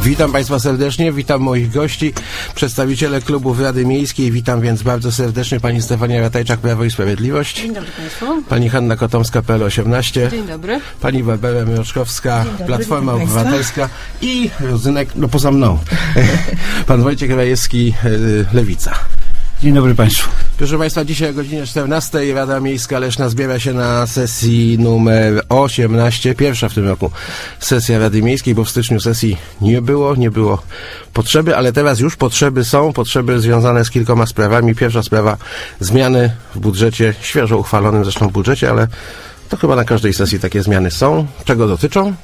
Witam Państwa serdecznie, witam moich gości, przedstawiciele klubów Rady Miejskiej. Witam więc bardzo serdecznie pani Stefania Ratajczak, Prawo i Sprawiedliwość. Dzień dobry Państwu. Pani Hanna Kotomska, PL18. Dzień dobry. Pani Barbara Mroczkowska, Platforma Obywatelska i rodzynek, poza mną, pan Wojciech Rajewski, Lewica. Dzień dobry Państwu. Proszę Państwa, dzisiaj o godzinie 14 Rada Miejska Leszna zbiera się na sesji numer 18, pierwsza w tym roku sesja Rady Miejskiej, bo w styczniu sesji nie było potrzeby, ale teraz już potrzeby są, potrzeby związane z kilkoma sprawami. Pierwsza sprawa, zmiany w budżecie, świeżo uchwalonym zresztą budżecie, ale to chyba na każdej sesji takie zmiany są. Czego dotyczą?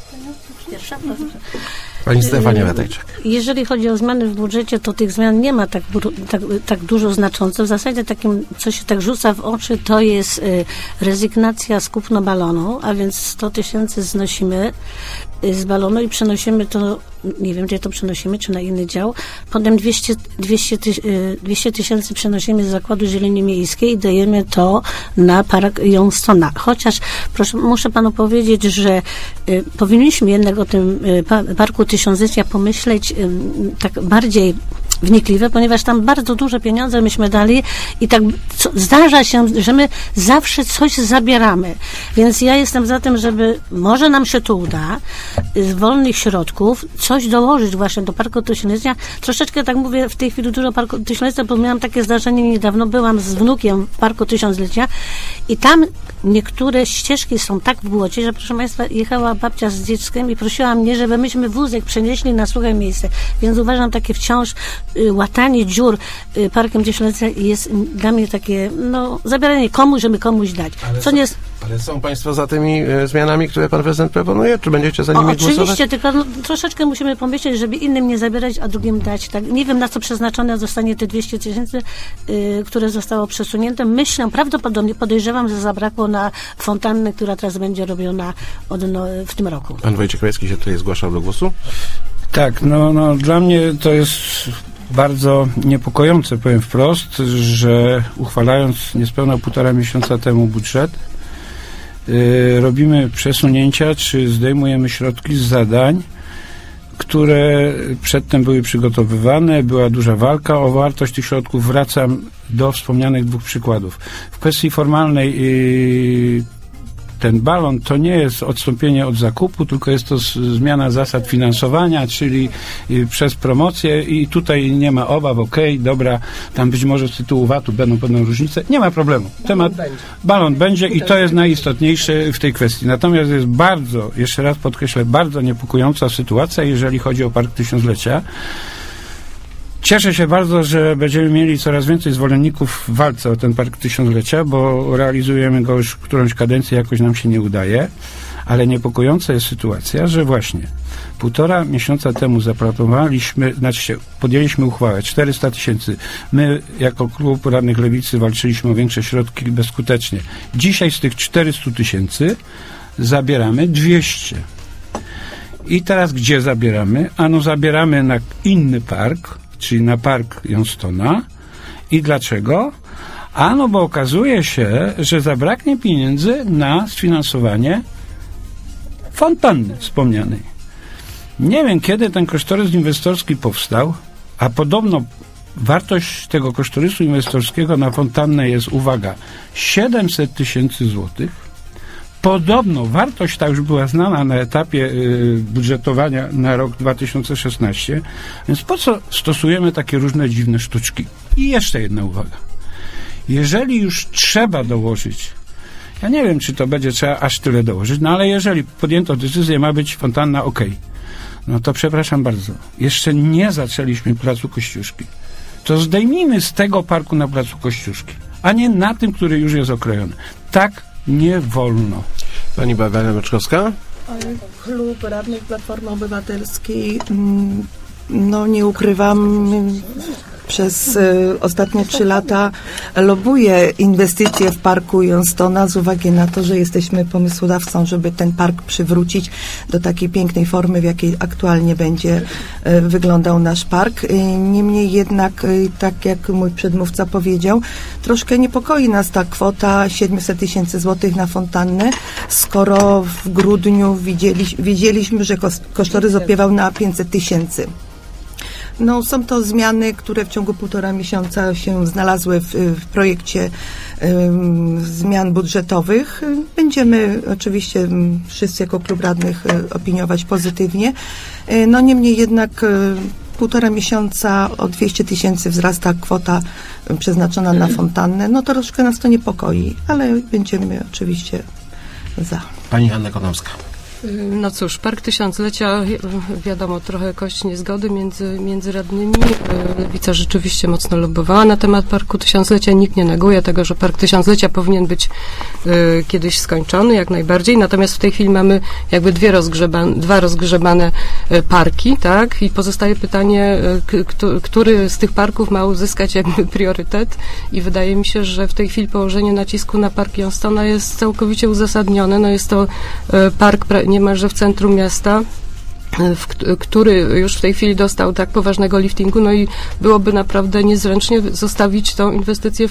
Pani Stefania Ratajczak. Jeżeli chodzi o zmiany w budżecie, to tych zmian nie ma tak dużo znaczących. W zasadzie takim, co się tak rzuca w oczy, to jest rezygnacja z kupna balonu, a więc 100 tysięcy znosimy z balonu i przenosimy to, nie wiem gdzie to przenosimy, czy na inny dział. Potem 200 tysięcy przenosimy z Zakładu Zieleni Miejskiej i dajemy to na Park Johnstona. Chociaż muszę panu powiedzieć, że powinniśmy jednak o tym Parku Tysiąclecia pomyśleć tak bardziej wnikliwe, ponieważ tam bardzo duże pieniądze myśmy dali i tak zdarza się, że my zawsze coś zabieramy. Więc ja jestem za tym, żeby może nam się to uda z wolnych środków coś dołożyć właśnie do Parku Tysiąclecia. Troszeczkę tak mówię w tej chwili dużo Parku Tysiąclecia, bo miałam takie zdarzenie niedawno. Byłam z wnukiem w Parku Tysiąclecia i tam niektóre ścieżki są tak w błocie, że proszę Państwa, jechała babcia z dzieckiem i prosiła mnie, żeby myśmy wózek przenieśli na suche miejsce. Więc uważam takie wciąż łatanie dziur Parkiem Tysiąclecia jest dla mnie takie, zabieranie komuś, żeby komuś dać. Ale są Państwo za tymi zmianami, które Pan Prezydent proponuje? Czy będziecie za nimi głosować? Oczywiście, tylko troszeczkę musimy pomyśleć, żeby innym nie zabierać, a drugim dać. Tak, nie wiem, na co przeznaczone zostanie te 200 tysięcy, które zostało przesunięte. Myślę, prawdopodobnie podejrzewam, że zabrakło na fontannę, która teraz będzie robiona w tym roku. Pan Wojciech Rajewski się tutaj zgłaszał do głosu? Tak, dla mnie to jest bardzo niepokojące, powiem wprost, że uchwalając niespełna 1,5 miesiąca temu budżet, robimy przesunięcia, czy zdejmujemy środki z zadań, które przedtem były przygotowywane, była duża walka o wartość tych środków. Wracam do wspomnianych 2 przykładów. W kwestii formalnej ten balon to nie jest odstąpienie od zakupu, tylko jest to zmiana zasad finansowania, czyli przez promocję i tutaj nie ma obaw, dobra, tam być może z tytułu VAT-u będą pewne różnice, nie ma problemu. Balon będzie i to jest najistotniejsze w tej kwestii. Natomiast jest bardzo, jeszcze raz podkreślę, bardzo niepokojąca sytuacja, jeżeli chodzi o Park Tysiąclecia. Cieszę się bardzo, że będziemy mieli coraz więcej zwolenników w walce o ten Park Tysiąclecia, bo realizujemy go już którąś kadencję, jakoś nam się nie udaje, ale niepokojąca jest sytuacja, że właśnie 1,5 miesiąca temu podjęliśmy uchwałę 400 tysięcy. My jako klub radnych Lewicy walczyliśmy o większe środki bezskutecznie. Dzisiaj z tych 400 tysięcy zabieramy 200. I teraz gdzie zabieramy? Zabieramy na inny park, czyli na Park Johnstona. I dlaczego? Bo okazuje się, że zabraknie pieniędzy na sfinansowanie fontanny wspomnianej. Nie wiem, kiedy ten kosztorys inwestorski powstał, a podobno wartość tego kosztorysu inwestorskiego na fontannę jest, uwaga, 700 tysięcy złotych. Podobno wartość ta już była znana na etapie budżetowania na rok 2016, więc po co stosujemy takie różne dziwne sztuczki? I jeszcze jedna uwaga. Jeżeli już trzeba dołożyć, ja nie wiem, czy to będzie trzeba aż tyle dołożyć, ale jeżeli podjęto decyzję, ma być fontanna, to przepraszam bardzo, jeszcze nie zaczęliśmy Placu Kościuszki. To zdejmijmy z tego parku na Placu Kościuszki, a nie na tym, który już jest okrojony. Tak nie wolno. Pani Barbara Mroczkowska? Klub Radnych Platformy Obywatelskiej, nie ukrywam, przez ostatnie 3 lata lobbuję inwestycje w parku Johnstona z uwagi na to, że jesteśmy pomysłodawcą, żeby ten park przywrócić do takiej pięknej formy, w jakiej aktualnie będzie wyglądał nasz park. Niemniej jednak, tak jak mój przedmówca powiedział, troszkę niepokoi nas ta kwota 700 000 złotych na fontannę, skoro w grudniu widzieliśmy, że kosztorys opiewał na 500 000. No, są to zmiany, które w ciągu 1,5 miesiąca się znalazły w projekcie zmian budżetowych. Będziemy oczywiście wszyscy jako klub radnych opiniować pozytywnie. No niemniej jednak 1,5 miesiąca o 200 000 wzrasta kwota przeznaczona na fontannę. No to troszkę nas to niepokoi, ale będziemy oczywiście za. Pani Anna Konowska. No cóż, Park Tysiąclecia, wiadomo, trochę kość niezgody między radnymi. Lewica rzeczywiście mocno lobbowała na temat Parku Tysiąclecia. Nikt nie neguje tego, że Park Tysiąclecia powinien być kiedyś skończony, jak najbardziej. Natomiast w tej chwili mamy jakby dwa rozgrzebane parki, tak? I pozostaje pytanie, który z tych parków ma uzyskać jakby priorytet. I wydaje mi się, że w tej chwili położenie nacisku na Park Johnstona jest całkowicie uzasadnione. No jest to park niemalże w centrum miasta, który już w tej chwili dostał tak poważnego liftingu, no i byłoby naprawdę niezręcznie zostawić tą inwestycję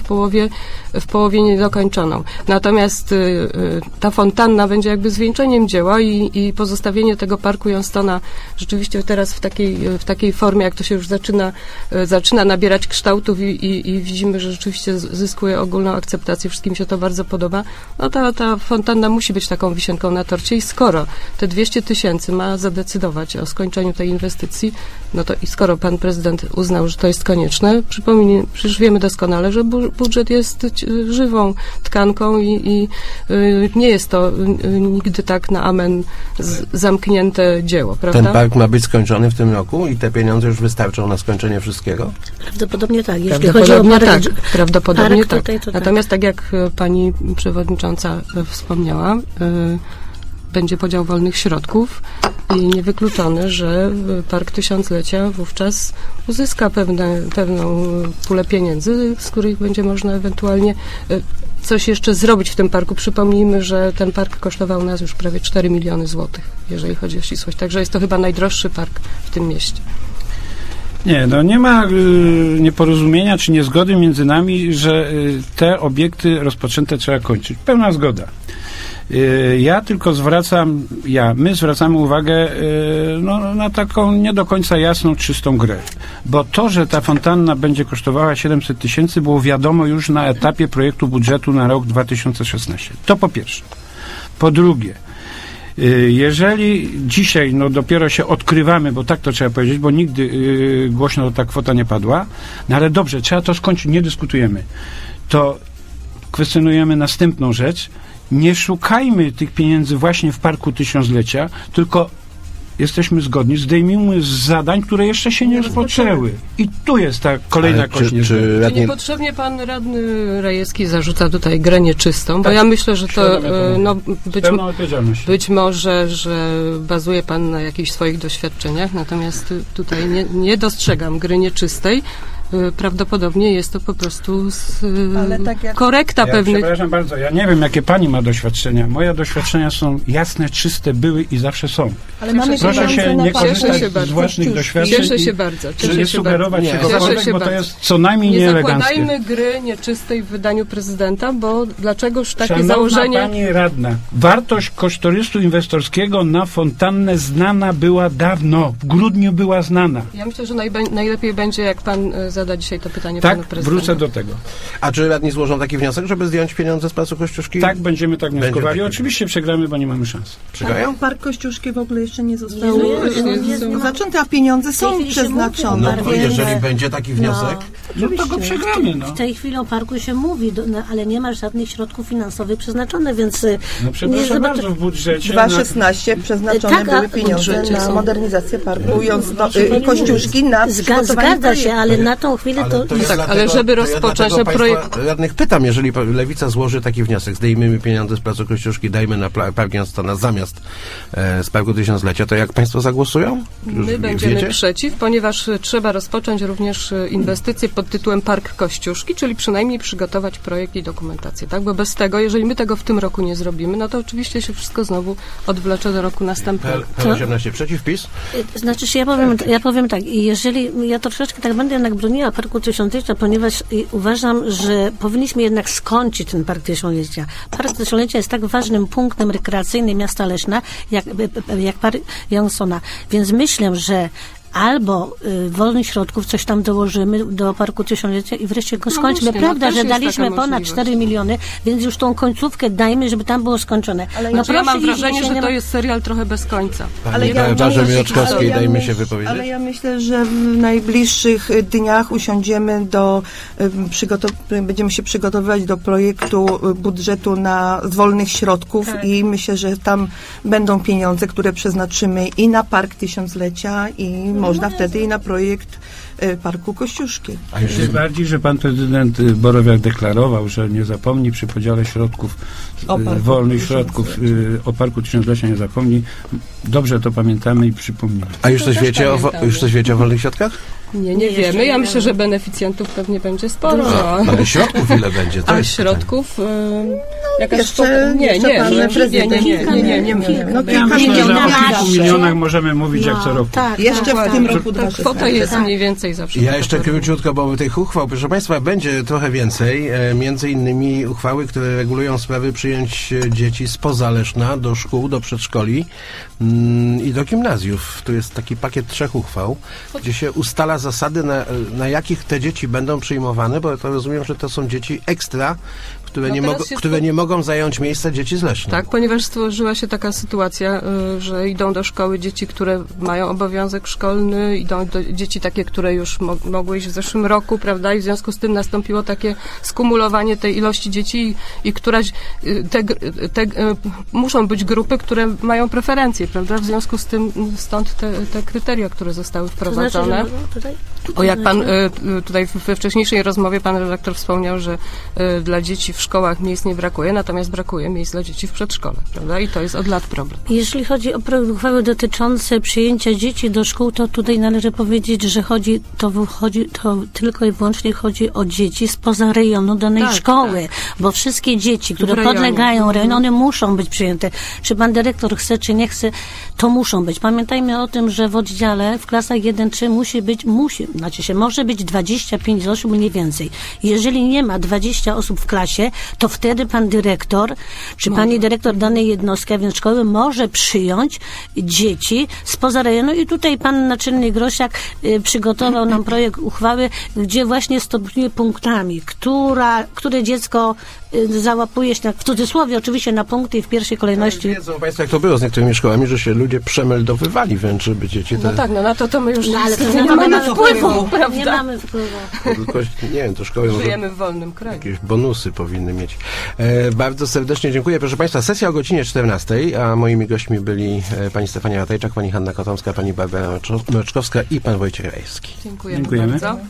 w połowie niedokończoną. Natomiast ta fontanna będzie jakby zwieńczeniem dzieła i pozostawienie tego parku Johnstona rzeczywiście teraz w takiej formie, jak to się już zaczyna nabierać kształtów i widzimy, że rzeczywiście zyskuje ogólną akceptację, wszystkim się to bardzo podoba, no ta fontanna musi być taką wisienką na torcie i skoro te 200 000 ma zadecydować o skończeniu tej inwestycji, no to i skoro pan prezydent uznał, że to jest konieczne, przecież wiemy doskonale, że budżet jest żywą tkanką i nie jest to nigdy tak na amen zamknięte dzieło, prawda? Ten park ma być skończony w tym roku i te pieniądze już wystarczą na skończenie wszystkiego? Prawdopodobnie tak. Jeśli chodzi o park, prawdopodobnie tak. To Natomiast tak jak pani przewodnicząca wspomniała, będzie podział wolnych środków i niewykluczone, że Park Tysiąclecia wówczas uzyska pewną pulę pieniędzy, z których będzie można ewentualnie coś jeszcze zrobić w tym parku. Przypomnijmy, że ten park kosztował nas już prawie 4 miliony złotych, jeżeli chodzi o ścisłość. Także jest to chyba najdroższy park w tym mieście. Nie, no nie ma nieporozumienia czy niezgody między nami, że te obiekty rozpoczęte trzeba kończyć. Pełna zgoda. My zwracamy uwagę na taką nie do końca jasną, czystą grę. Bo to, że ta fontanna będzie kosztowała 700 000 było wiadomo już na etapie projektu budżetu na rok 2016. To po pierwsze. Po drugie, jeżeli dzisiaj dopiero się odkrywamy, bo tak to trzeba powiedzieć, bo nigdy głośno ta kwota nie padła, no ale dobrze, trzeba to skończyć, nie dyskutujemy. To kwestionujemy następną rzecz. Nie szukajmy tych pieniędzy właśnie w Parku Tysiąclecia, tylko jesteśmy zgodni, zdejmijmy z zadań, które jeszcze się nie rozpoczęły. I tu jest ta kolejna kość. Czy niepotrzebnie pan radny Rajewski zarzuca tutaj grę nieczystą? Tak, bo ja myślę, że to być może, że bazuje pan na jakichś swoich doświadczeniach, natomiast tutaj nie dostrzegam gry nieczystej. Prawdopodobnie jest to po prostu korekta pewnych... Przepraszam bardzo, ja nie wiem, jakie pani ma doświadczenia. Moje doświadczenia są jasne, czyste, były i zawsze są. Ale mamy proszę się nie korzystać z własnych doświadczeń. Cieszę się bardzo. Nie sugerować czegokolwiek, bo to jest co najmniej nieeleganckie. Nie zakładajmy gry nieczystej w wydaniu prezydenta, bo dlaczegoż takie Szanowna założenie... pani radna, wartość kosztorysu inwestorskiego na fontannę znana była dawno. W grudniu była znana. Ja myślę, że najlepiej będzie, jak pan zada dzisiaj to pytanie tak, panu prezydentowi. Wrócę do tego. A czy radni złożą taki wniosek, żeby zdjąć pieniądze z Placu Kościuszki? Tak, będziemy tak wnioskowali. Tak. Oczywiście przegramy, bo nie mamy szans. Przegrają? Park Kościuszki w ogóle jeszcze nie został nie zaczęty, a pieniądze są przeznaczone. No, jeżeli będzie taki wniosek, No to go przegramy, no. W tej chwili o parku się mówi, ale nie ma żadnych środków finansowych przeznaczonych, więc... No przepraszam bardzo, w budżecie... 2016 przeznaczone były pieniądze na modernizację parku Kościuszki na Zgadza się, ale na tą chwilę to... jest tak, dlatego, ale żeby rozpocząć ten projekt... Radnych pytam, jeżeli Lewica złoży taki wniosek, zdejmijmy pieniądze z Placu Kościuszki, dajmy na Park Johnstona zamiast z Parku Tysiąclecia, to jak państwo zagłosują? My będziemy przeciw, ponieważ trzeba rozpocząć również inwestycje pod tytułem Park Kościuszki, czyli przynajmniej przygotować projekt i dokumentację, tak? Bo bez tego, jeżeli my tego w tym roku nie zrobimy, no to oczywiście się wszystko znowu odwlecze do roku następnego. P18 przeciw, PiS? Znaczy się, ja powiem tak, jeżeli ja troszeczkę tak będę jednak broniła Parku Tysiąclecia, ponieważ uważam, że powinniśmy jednak skończyć ten Park Tysiąclecia. Park Tysiąclecia jest tak ważnym punktem rekreacyjnym miasta Leszna, jak Park Johnsona. Więc myślę, że albo wolnych środków coś tam dołożymy do Parku Tysiąclecia i wreszcie go skończmy. Prawda, że daliśmy ponad 4 miliony, więc już tą końcówkę dajmy, żeby tam było skończone. Ale ja mam wrażenie, że to jest serial trochę bez końca. Dajmy się wypowiedzieć. Ale ja myślę, że w najbliższych dniach usiądziemy będziemy się przygotowywać do projektu budżetu z wolnych środków i myślę, że tam będą pieniądze, które przeznaczymy i na Park Tysiąclecia i można wtedy i na projekt Parku Kościuszki. A już tym bardziej, że pan prezydent Borowiak deklarował, że nie zapomni przy podziale środków, wolnych środków o Parku Tysiąclecia nie zapomni. Dobrze to pamiętamy i przypomnimy. A już coś wiecie o wolnych środkach? Nie wiemy. Ja myślę, że beneficjentów pewnie będzie sporo. Ale środków ile będzie? A środków... Jeszcze pan prezydent. Nie. Ja myślę, że o kilku milionach możemy mówić jak co roku. Tak, jeszcze w tym roku kwota jest mniej więcej zawsze. Ja jeszcze króciutko, bo tych uchwał, proszę państwa, będzie trochę więcej. Między innymi uchwały, które regulują sprawy przyjęć dzieci spoza Leszna do szkół, do przedszkoli i do gimnazjów. Tu jest taki pakiet 3 uchwał, gdzie się ustala zasady, na jakich te dzieci będą przyjmowane, bo to rozumiem, że to są dzieci ekstra, które nie mogą zająć miejsca dzieci z Leszna. Tak, ponieważ stworzyła się taka sytuacja, że idą do szkoły dzieci, które mają obowiązek szkolny, idą dzieci takie, które już mogły iść w zeszłym roku, prawda, i w związku z tym nastąpiło takie skumulowanie tej ilości dzieci i któraś, muszą być grupy, które mają preferencje, prawda, w związku z tym stąd te kryteria, które zostały wprowadzone. Bo jak pan tutaj we wcześniejszej rozmowie pan redaktor wspomniał, że dla dzieci w szkołach miejsc nie brakuje, natomiast brakuje miejsc dla dzieci w przedszkole, prawda? I to jest od lat problem. Jeśli chodzi o projekt uchwały dotyczące przyjęcia dzieci do szkół, to tutaj należy powiedzieć, że to tylko i wyłącznie chodzi o dzieci spoza rejonu danej szkoły, bo wszystkie dzieci, które podlegają rejonu, one muszą być przyjęte. Czy pan dyrektor chce, czy nie chce, to muszą być. Pamiętajmy o tym, że w oddziale w klasach 1-3 może być 25 osób, nie więcej. Jeżeli nie ma 20 osób w klasie, to wtedy pan dyrektor, czy pani dyrektor danej jednostki, a więc szkoły, może przyjąć dzieci spoza rejonu i tutaj pan naczelny Grosiak przygotował nam projekt uchwały, gdzie właśnie stopniuje punktami, które dziecko załapuje się, w cudzysłowie oczywiście, na punkty i w pierwszej kolejności. Wiedzą państwo, jak to było z niektórymi szkołami, że się ludzie przemeldowywali wręcz, żeby dzieci... No tak, na to my już ale nie mamy wpływu, prawda? Nie mamy wpływu. Tylko, nie wiem, to szkoły żyjemy w wolnym kraju. Jakieś bonusy powinny mieć. Bardzo serdecznie dziękuję. Proszę państwa, sesja o godzinie 14, a moimi gośćmi byli pani Stefania Ratajczak, pani Hanna Kotomska, pani Barbara Mroczkowska i pan Wojciech Rajewski. Dziękujemy bardzo.